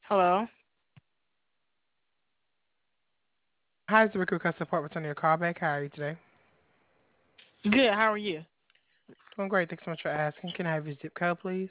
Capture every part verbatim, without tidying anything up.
Hello. Hi, this is Rick Customer Support. Returning your call back. How are you today? Good. How are you? Doing great. Thanks so much for asking. Can I have your zip code, please?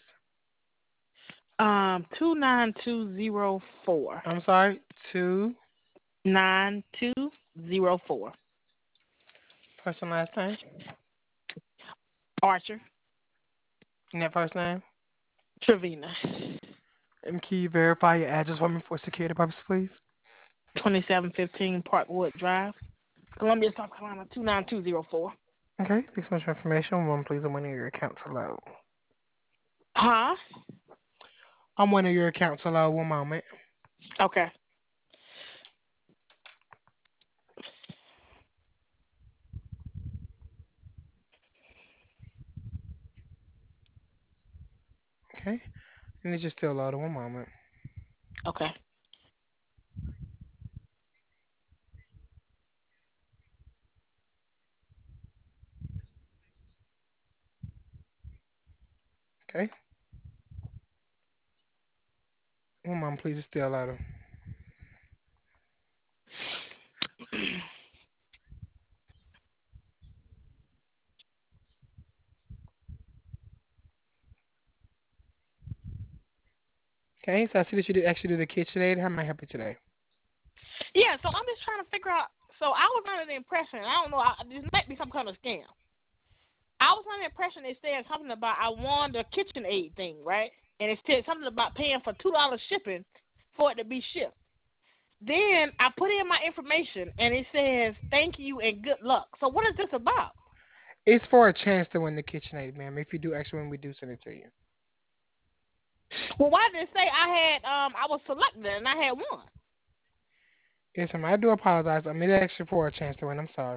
Um, two nine two zero four. I'm sorry. Two. Nine two zero four. First and last name. Archer. And that first name. Trevina. And can you verify your address for me for security purposes, please? Twenty seven fifteen Parkwood Drive. Columbia, South Carolina. Two nine two zero four. Okay. Thanks so much for information. One, please. I'm waiting on your account to load. Huh? I'm waiting on your account to load. One moment. Okay. Okay. And it's just still loading. One moment. Okay. Okay. One moment, please. It's still loading. Okay. So I see that you did actually do the kitchen aid. How may I help you today? Yeah. So I'm just trying to figure out. So I was under the impression. I don't know. I, this might be some kind of scam. I was under the impression it said something about I won the kitchen aid thing, right? And it said something about paying for two dollars shipping for it to be shipped. Then I put in my information and it says thank you and good luck. So what is this about? It's for a chance to win the kitchen aid, ma'am. If you do actually win, we do send it to you. Well, why did it say I had um I was selected and I had one? Yes, ma'am. I do apologize. I mean, it's actually for a chance to win. I'm sorry.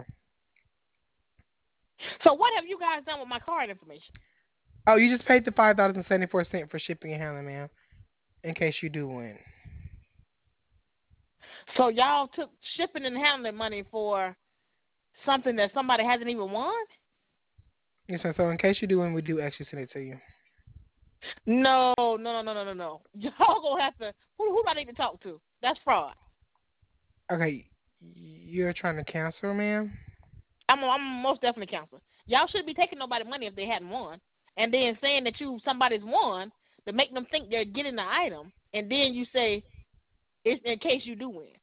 So what have you guys done with my card information? Oh, you just paid the five dollars and seventy four cent for shipping and handling, ma'am. In case you do win. So y'all took shipping and handling money for something that somebody hasn't even won? Yes, ma'am. So in case you do win, we do actually send it to you. No, no, no, no, no, no, no. Y'all gonna have to. Who who do I need to talk to? That's fraud. Okay, you're trying to cancel, ma'am. I'm I'm most definitely counseling. Y'all shouldn't be taking nobody money if they hadn't won, and then saying that you somebody's won to make them think they're getting the item, and then you say it's in case you do win.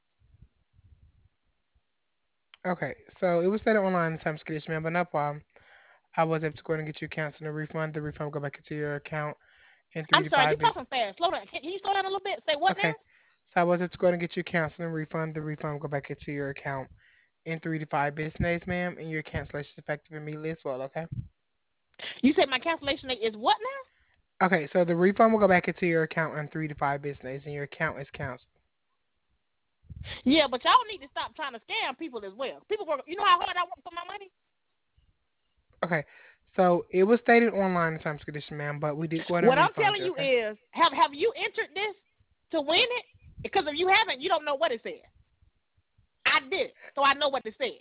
Okay, so it was stated online in terms and conditions, ma'am, but no problem. I was able to go ahead and get you canceled and refund. The refund will go back into your account in three I'm to sorry, you five business. talking fast. Slow down. Can you slow down a little bit? Say what Okay, now? so I was able to go ahead and get you canceled and refund. The refund will go back into your account in three to five business days, ma'am, and your cancellation is effective immediately as well. Okay. You said my cancellation date is what now? Okay, so the refund will go back into your account in three to five business days, and your account is canceled. Yeah, but y'all need to stop trying to scam people as well. People work. You know how hard I work for my money. Okay, so it was stated online in terms and conditions, ma'am, but we did go ahead and What I'm refund telling you. you Okay. is, have have you entered this to win it? Because if you haven't, you don't know what it said. I did, so I know what it said.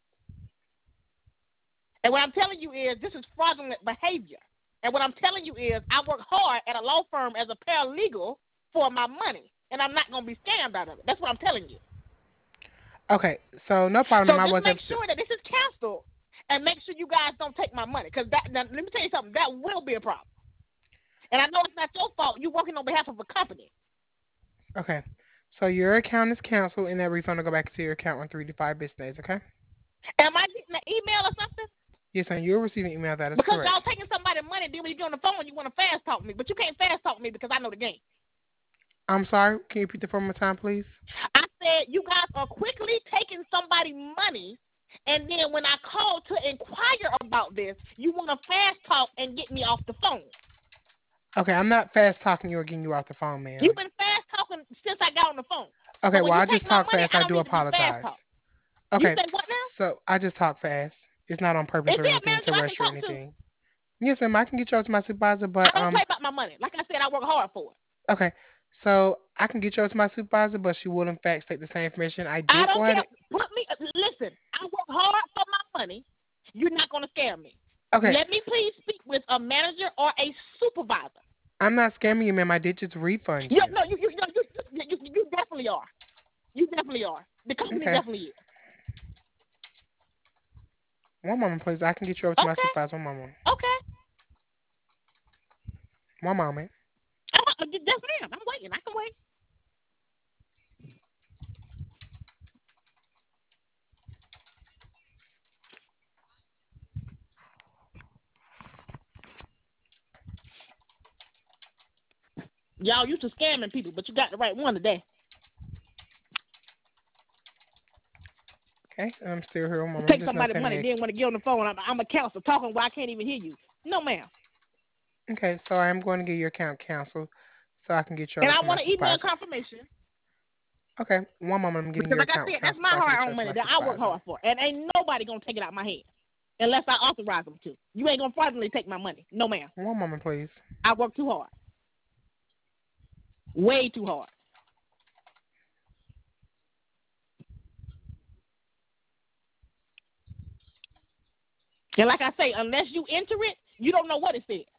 And what I'm telling you is this is fraudulent behavior. And what I'm telling you is I work hard at a law firm as a paralegal for my money, and I'm not going to be scammed out of it. That's what I'm telling you. Okay, so no problem, So ma'am. I just was make able to. sure that this is canceled, and make sure you guys don't take my money, because that. Now, let me tell you something. That will be a problem. And I know it's not your fault. You're working on behalf of a company. Okay, so your account is canceled, and that refund will go back to your account in three to five business days. Okay. Am I getting an email or something? Yes, and you'll receive an email. That is Because correct. y'all taking somebody's money, then when you get on the phone, you want to fast talk me, but you can't fast talk me because I know the game. I'm sorry. Can you repeat the one more time, please? I said you guys are quickly taking somebody's money, and then when I call to inquire about this, you want to fast talk and get me off the phone. Okay, I'm not fast talking you or getting you off the phone, You've ma'am. been fast talking since I got on the phone. Okay, So when well, you I take just my talk money, fast. I I don't do need to be fast apologize. talk. You Okay, say what now? so I just talk fast. It's not on purpose Is or there a anything manager to I rush can or talk to? anything. Yes, ma'am. I can get you over to my supervisor, I but don't um, play about my money. Like I said, I work hard for it. okay. So I can get you over to my supervisor, but she will in fact state the same information. I I did go don't ahead care. and Put me. Listen, I work hard for my money. You're not gonna scare me. okay. Let me please speak with a manager or a supervisor. I'm not scamming you, ma'am. I did just refund You, you. no, you, you, you, you, you definitely are. You definitely are. The company Okay. definitely is. One moment, please. I can get you over to my Okay. supervisor. One moment. Okay. One moment. Uh, yes, ma'am. I'm waiting. I can wait. Y'all used to scamming people, but you got the right one today. Okay, I'm still here. One moment. I'm Take just somebody's notating money, it. then want to get on the phone. I'm, I'm a counselor talking where I can't even hear you. No, ma'am. Okay, so I am going to get your account canceled so I can get you And over I to my want an email supervisor. confirmation. Okay, one moment. I'm getting Because your like I account said, that's canceled my so I can get you hard-earned over to money my that I work supervisor. hard for. And ain't nobody going to take it out my hand unless I authorize them to. You ain't going to fraudulently take my money. No, ma'am. One moment, please. I work too hard. Way too hard. And like I say, unless you enter it, you don't know what it says.